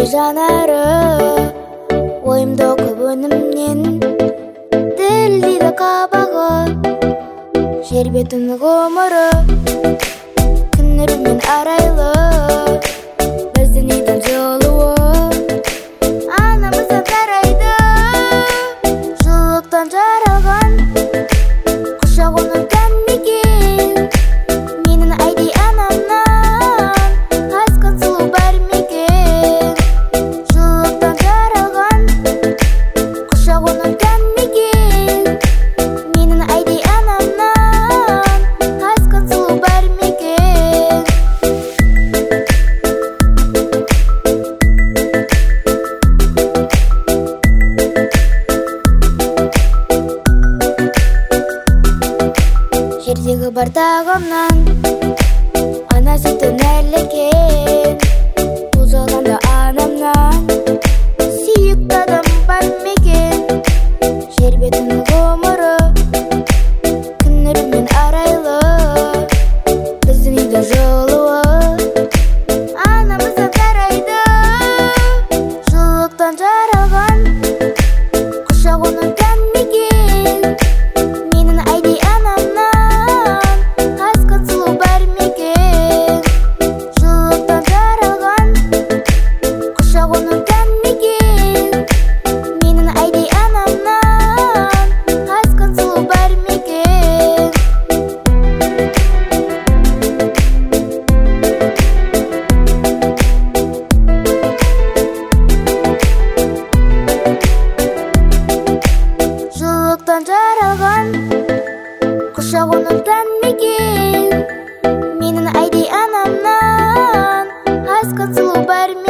жанары ойымда көп өнімнен ділдейді қабағы жер бетін ғұмыры күннермен арайлы біздің үйдің жылуы анамыздан тарайды жылылықтан жаралған құшақ оның тән мекен менің айдай анамнан асқан сұлу бар мекен жылылықтан жаралған құшақ оның тән мекен менің айдай анамнан асқан сұлу бар мекен жердегі бар тағамнан ана сүті нәрлікен бұл жағданда анамнан сүйікті адам бар мекен жер бетінің ғұмыры күннермен арайлы біздің үйдің жылуы анамыздан тарайды жылылықтан жаралған құшақ оның тән мекен менің айдай анамнан асқан сұлу бар мекен жылылықтан жаралған құшақ оның тән мекен менің айдай анамнан асқан сұлу бар мекен жылылықтан жаралған құшақ оның тән мекен менің айдай анамнан асқан сұлу бар